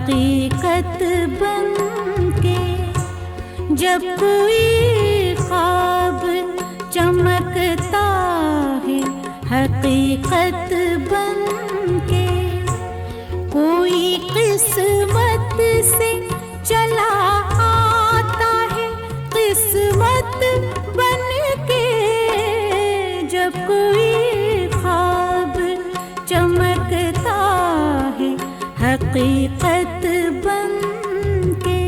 हकीकत बन के। जब कोई ख्वाब चमकता है हकीकत बन के, कोई किस्मत से चला आता है किस्मत बन के। जब कोई ख्वाब चमकता है हकीकत बन के।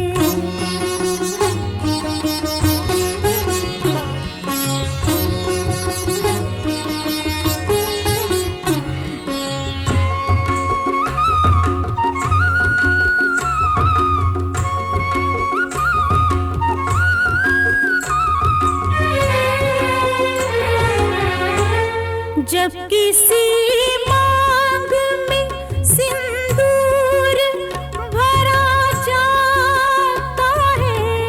जब किसी मांग में सिंदूर भरा जाता है,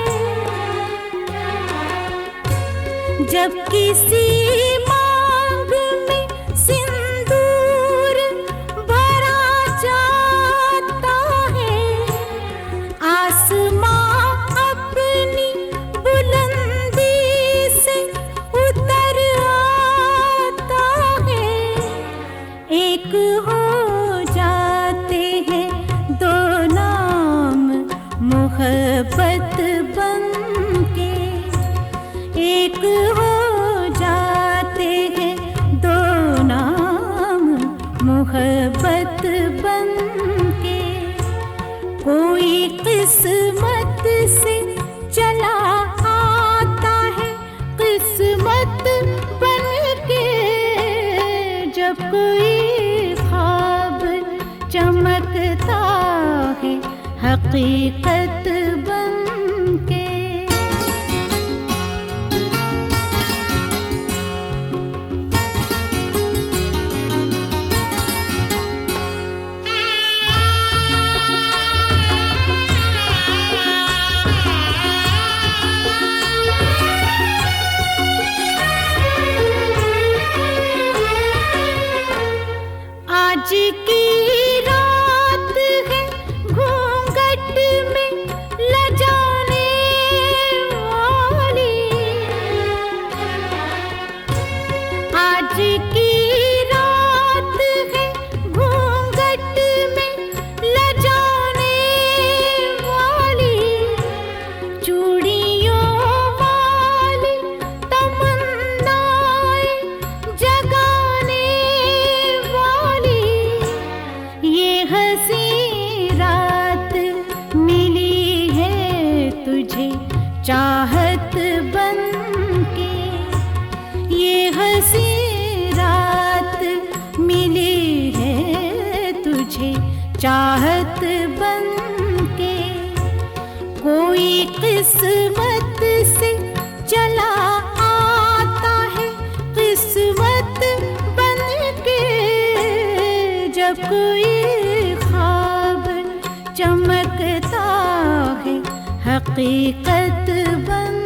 जब किसी मांग में सिंदूर भरा जाता है, आसमां अपनी बुलंदी से उतर आता है। एक हो जाते हैं दो नाम मोहब्बत बन के। एक हो जाते हैं दो नाम मोहब्बत बन के। कोई किस्मत से चला आता है किस्मत बन के। जब कोई ख्वाब चमकता है हकीकत बन के। आज की रात है घूंघट में लजाने वाली। आज की रात है घूंघट में लजाने वाली। चूड़ियों वाली तमन्नाएं जगाने वाली। ये हंसी रात मिली है तुझे चाहत बन के। ये हंसी रात मिली है तुझे चाहत बन के। कोई किस्मत से चला आता है किस्मत बन के। जब कोई ख्वाब चमकता है हकीकत बन